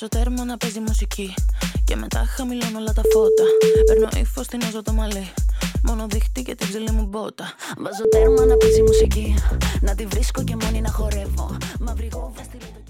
Βάζω τέρμα να παίζει μουσική και μετά χαμηλώνω όλα τα φώτα. Παίρνω ύφος, τεινάζω το μαλλί, μόνο δείχτη και την ψηλή μου μπότα. Βάζω τέρμα να παίζει μουσική, να τη βρίσκω και μόνη να χορεύω. Μαύρη γόβα στη